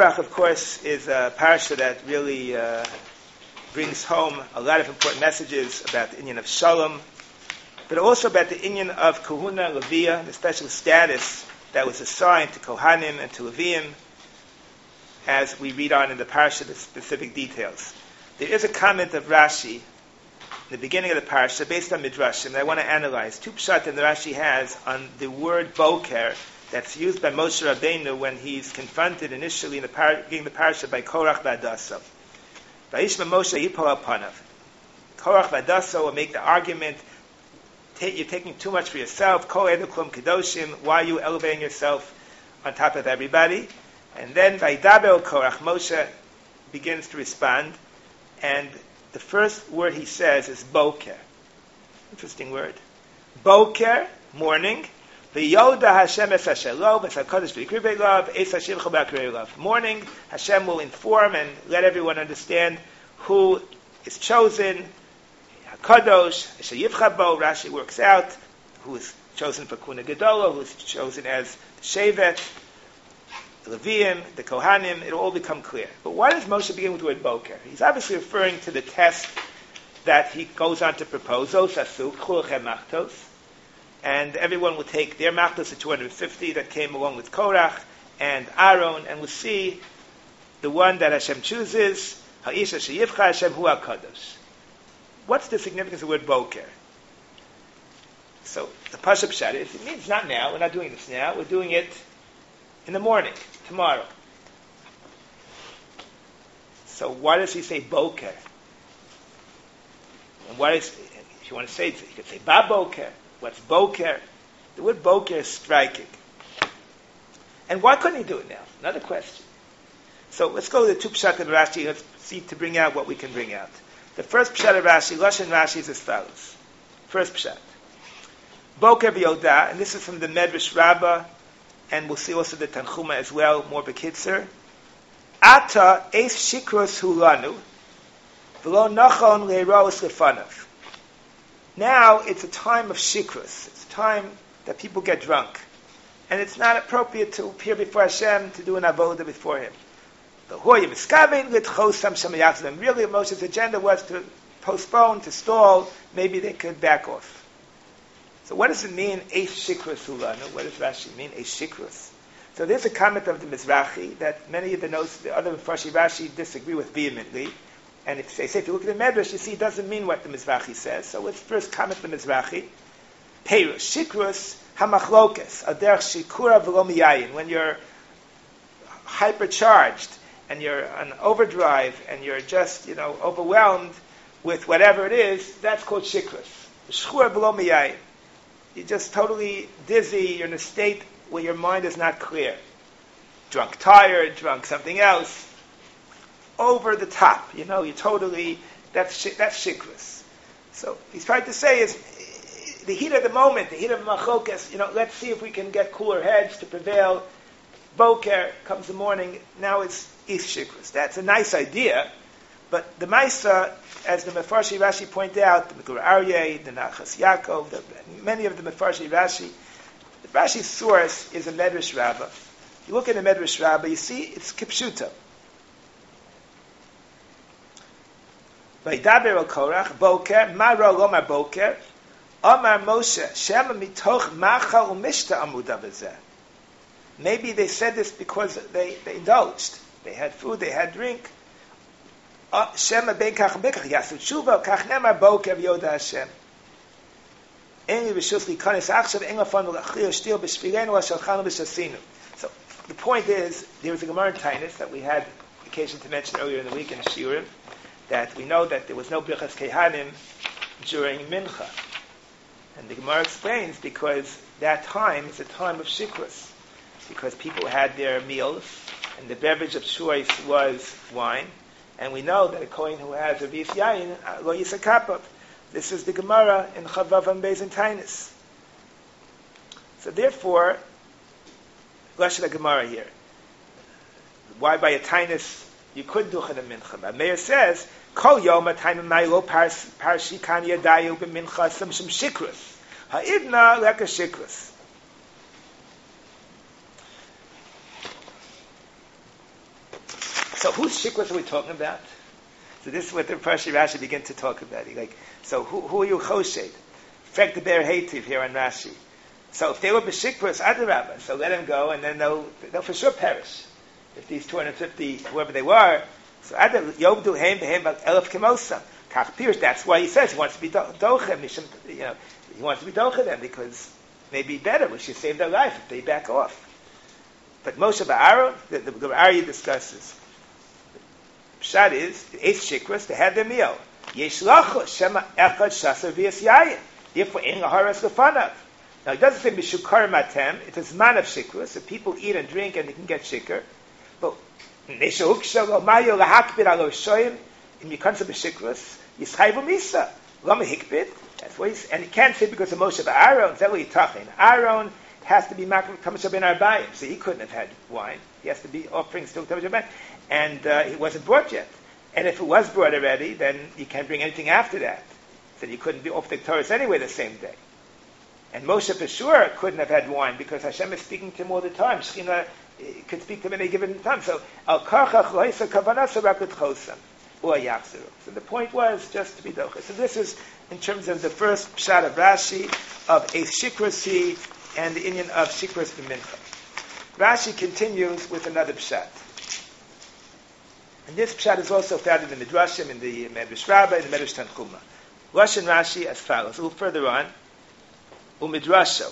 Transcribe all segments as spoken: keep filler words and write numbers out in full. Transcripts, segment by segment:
Korach, of course, is a parasha that really uh, brings home a lot of important messages about the inyan of Shalom, but also about the inyan of Kahuna, Leviah, the special status that was assigned to Kohanim and to Leviim, as we read on in the parasha, the specific details. There is a comment of Rashi in the beginning of the parasha, based on Midrashim, that I want to analyze. Two pshat that Rashi has on the word boker that's used by Moshe Rabbeinu when he's confronted initially in the par- beginning of the parasha by Korach v'Adaso. Vayishma Moshe yipol apanav. Korach v'Adaso will make the argument, you're taking too much for yourself, Kol edu klum kedoshim, why are you elevating yourself on top of everybody? And then Vaydaber Korach, Moshe begins to respond, and the first word he says is boker. Interesting word. Boker, morning. V'yoda Hashem es hashelo, v'es hakadosh v'yikrivei lov, es hashivcha b'akrei lov. Morning, Hashem will inform and let everyone understand who is chosen. Hakadosh, sheyivcha bo, Rashi works out, who is chosen for Kuna Gedola, who is chosen as the Shevet, the Leviim, the Kohanim, it'll all become clear. But why does Moshe begin with the word boker? He's obviously referring to the test that he goes on to propose, Osasu, Chulchem Machtos, and everyone will take their Machtos, the two hundred fifty that came along with Korach and Aaron, and we'll see the one that Hashem chooses, Ha'isha Sheyivcha Hashem Hu HaKadosh. What's the significance of the word boker? So, the Pashup Pshat is, it means not now, we're not doing this now, we're doing it in the morning, tomorrow. So why does he say boker? And why is, if you want to say it, you could say ba boker. What's boker? The word boker is striking. And why couldn't he do it now? Another question. So let's go to the two pshat of Rashi. Let's see to bring out what we can bring out. The first pshat of Rashi, Lashon Rashi, is as follows. First pshat. Boker v'yoda, and this is from the Medrash Rabbah, and we'll see also the Tanchuma as well, more bekitzer. Ata eis shikros hulanu, v'lo nachon leiros lefanav. Now it's a time of shikros. It's a time that people get drunk. And it's not appropriate to appear before Hashem to do an avodah before Him. The Really, Moshe's agenda was to postpone, to stall, maybe they could back off. So what does it mean, Eish Shikros Hulanu? What does Rashi mean, Eish Shikros? So there's a comment of the Mizrahi that many of the notes, the other Mepharshi Rashi disagree with vehemently. And if they say, if you look at the Medrash, you see it doesn't mean what the Mizrahi says. So let's first comment the Mizrahi. Peirush, Shikros Hamachlokes, Aderech Shikura V'lo Miyayin. When you're hypercharged and you're on overdrive and you're just, you know, overwhelmed with whatever it is, that's called Shikros. Shikura V'lo Miyayin. You're just totally dizzy, you're in a state where your mind is not clear. Drunk tired, drunk something else. Over the top, you know, you're totally, that's that's shikras. So he's trying to say is, the heat of the moment, the heat of machlokas, you know, let's see if we can get cooler heads to prevail. Boker, comes the morning, now it's East shikras. That's a nice idea, but the Maisa, as the Mefarshi Rashi point out, the Megur Aryeh, the Nachas Yaakov, the, many of the Mefarshi Rashi, the Rashi's source is a Medrash Rabbah. You look at the Medrash Rabbah, you see it's Kipshuta. Vaydaber al Korach, Boker, Maro Lomar Boker, Omar Moshe, Shema mitoch Macha umishta amuda v'zeh. Maybe they said this because they, they indulged. They had food, they had drink. Shema ben kach bekach yasu tshuva kach nemar boker v'yoda Hashem. Eni b'shus likanis achshav en lafanu l'achir shtil b'shvilenu l'shalchanu b'shasinu. So the point is, there was a Gemara in Tainus that we had occasion to mention earlier in the week in Shiurim, that we know that there was no Birchas Kehanim during Mincha. And the Gemara explains because that time is a time of shikras, because people had their meals, and the beverage of choice was wine, and we know that a Kohen who has a Vis Yayin, lo yisakapav. This is the Gemara in Chavav and Beis and Tainus. So therefore, Lashon the Gemara here. Why by a Tainus you could do Chana Mincha? Meir says, Kol Yom Atayim Maylo Parshi Kan Yadayu B'Mincha Some Shem Shikras Ha'idna Leka Shikras. So whose shikras are we talking about? So this is what the Parshi Rashi begin to talk about. He like, so who, who are you choshed? Frek the bear hativ here on Rashi. So if they were b'shikras, adarabba, so let them go, and then they'll they'll for sure perish. If these two hundred fifty, whoever they were, so adar yobdu heim behem elef kemosa. Kach Pirush, that's why he says he wants to be dochem. You know, he wants to be dochem them because maybe better. We should save their life if they back off. But Moshe Ba'aron, the, the, the Arya discusses. Pshat is the eighth shikras to have their meal. Yesh lacha shema echad shasar v'yas yayin. If we're in a haras lefanav. Now it doesn't say mishukar matem. It is man of shikras. So people eat and drink and they can get shikar. But neshahuk shelo mayo lahakbid alo shoyim in mikansa b'shikras yischayvu misa lama hikbid. That's what he's, and he can't say because of Moshe Ba'aron. That's what he's talking. Aaron has to be makam kamash ben arbayim, so he couldn't have had wine. He has to be offering still kamash ben, and uh, he wasn't brought yet. And if it was brought already, then you can't bring anything after that. So you couldn't be off the Torah anyway the same day. And Moshe for sure couldn't have had wine because Hashem is speaking to him all the time. Shechina could speak to him at any given time. So al karchach loisa kavanasa rakut chosam or yachzeru. So the point was just to be docha. So this is in terms of the first pshat of Rashi of a shikrasi and the Inyan of shikras b'mincha. Rashi continues with another pshat. And this pshat is also found in the Midrashim, in the Medrash Rabbah, in the Medrash Tanchuma. Lashon Rashi as follows. A little further on. Umidrasho.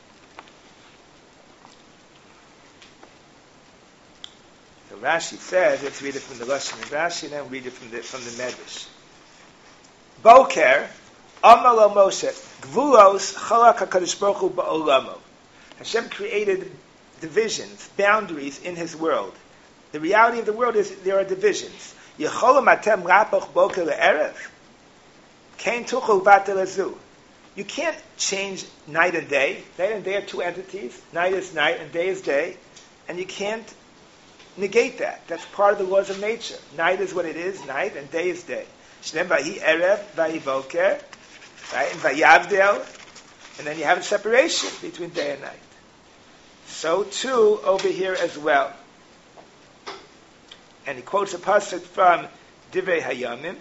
So Rashi says, let's read it from the Lashon of Rashi, and then read it from the from the Medrash. Boker, Amalo Moshe, Gvulos, Chalak HaKadosh Baruch Hu Ba'olamo. Hashem created divisions, boundaries in His world. The reality of the world is there are divisions. Yecholam atem rapach boker le'erev. Kain tuchol batel azu. You can't change night and day. Night and day are two entities. Night is night and day is day. And you can't negate that. That's part of the laws of nature. Night is what it is, night, and day is day. Shnem vahi erev, vahi boker, right? And vayavdel. And then you have a separation between day and night. So too over here as well. And he quotes a pasuk from Divrei Hayamim.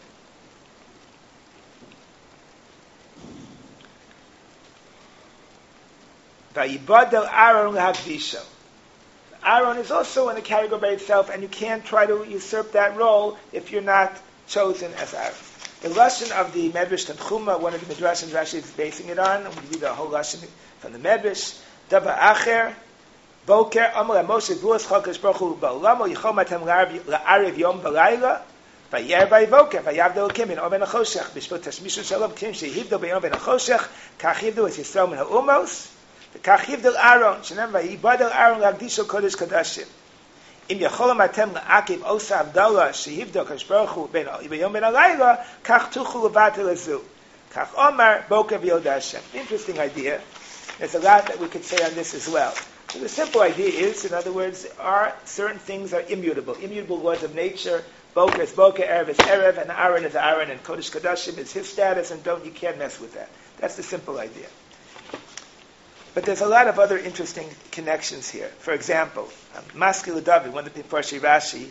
Vayibadel Aaron lehavdisho. Aaron is also in a category by itself, and you can't try to usurp that role if you're not chosen as Aaron. The lashon of the Medrash Tanchuma, one of the Midrashim Rashi is basing it on, and we read the whole lashon from the Medrash. Dava acher. Boker Amar Moshe Vuas Chakash Baruch Hu Ba'olamo Yichom Atem La'arev Yom B'Layla Vayer Vayivoker Vayavdel Kim in Oben HaChoshech B'Shvot Tashmishu Shalom Kim Shehivdel Be'Yom Ben HaChoshech Kach Yivdel Es Yisrael Min HaUmos Kach Yivdel Aaron Shenem Vayibadel Aaron Lagdisho Kodesh Kodashim Im Yacholom Atem La'akiv Osa Avdallah Shehivdel Kadosh Baruch Hu Be'Yom Ben HaLayla Kach Tuchu Levatel Azu Kach Omar Boker V'Yod Hashem. Interesting idea. There's a lot that we could say on this as well. So the simple idea is, in other words, are certain things are immutable. Immutable laws of nature. Boker is Boker, Erev is Erev, and Aaron is Aaron, and Kodesh Kodashim is his status, and don't you can't mess with that. That's the simple idea. But there's a lot of other interesting connections here. For example, um, Maskil David, one of the Parshi Rashi,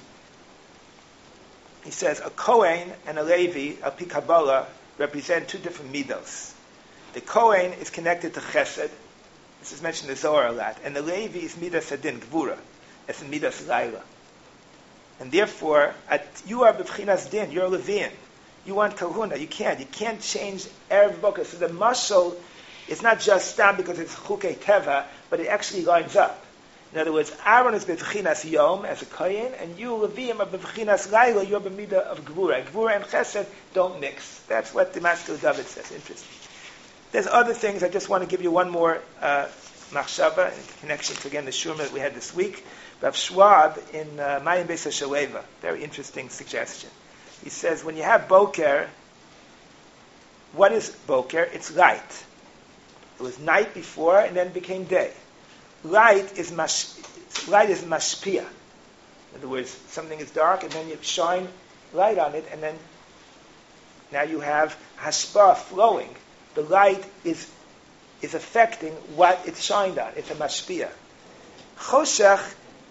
he says a Kohen and a Levi, a Pi Kabbalah, represent two different midos. The Kohen is connected to Chesed. This is mentioned in the Zohar a lot. And the Levi is Midas Adin, Gvura. It's in Midas Laila. And therefore, at, you are B'Bchinas Din, you're a Levian. You want Kahuna, you can't. You can't change Erev Boker. So the mashal is not just Stam because it's Chukei Teva, but it actually lines up. In other words, Aaron is B'Bchinas Yom as a Kohen, and you, Leviim, are B'Bchinas Laila, you're B'Midah of Gvura. Gvura and Chesed don't mix. That's what the Maskil David says. Interesting. There's other things. I just want to give you one more uh, machshava in connection to, again, the shurma that we had this week. Rav Schwab in uh, Mayim Beis HaShaleva, very interesting suggestion. He says, when you have boker, what is boker? It's light. It was night before, and then it became day. Light is mash, light is mashpia. In other words, something is dark, and then you shine light on it, and then now you have hashpah flowing. The light is is affecting what it's shined on. It's a mashpia. Choshech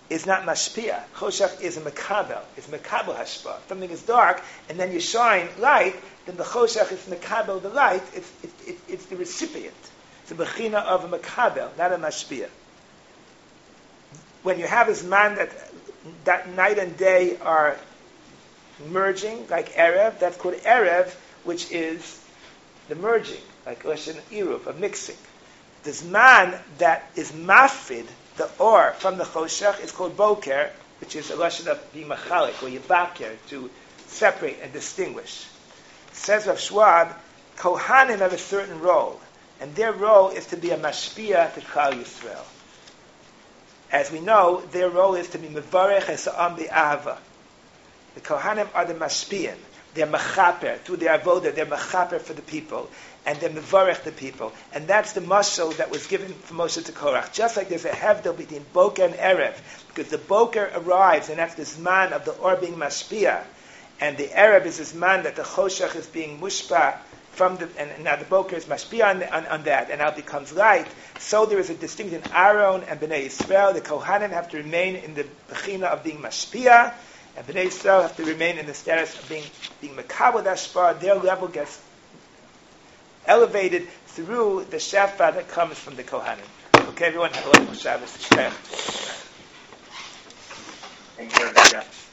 is not mashpia. Choshech is a mekabel. It's mekabel hashpa. Something is dark, and then you shine light, then the choshech is mekabel the light. It's, it, it, it's the recipient. It's a bechina of a mekabel, not a mashpia. When you have this man that, that night and day are merging, like Erev, that's called Erev, which is the merging, like Lashon Iruv, a mixing. This man that is mafid, the or from the choshech, is called boker, which is a lashon of being machalik, or yibaker, to separate and distinguish. Says Rav Schwab, Kohanim have a certain role, and their role is to be a mashpia to Klal Yisrael. As we know, their role is to be mevarech esa'am bi'ahava. The Kohanim are the mashpiyan. They're mechaper. Through their avodah, they're mechaper for the people. And they're mevarech the people. And that's the mashal that was given for Moshe to Korach. Just like there's a hevdel between Boker and Erev. Because the Boker arrives, and that's this man of the or being mashpia. And the Erev is this man that the Choshech is being mushpa from the, and now the Boker is mashpia on, on, on that, and now it becomes light. So there is a distinction in Aaron and Bnei Yisrael. The Kohanim have to remain in the bechina of being mashpia, and Bnei Yisrael have to remain in the status of being being mekabel hashpah. Their level gets elevated through the shafa that comes from the Kohanim. Okay, everyone, have a wonderful Shabbos. Thank you very much.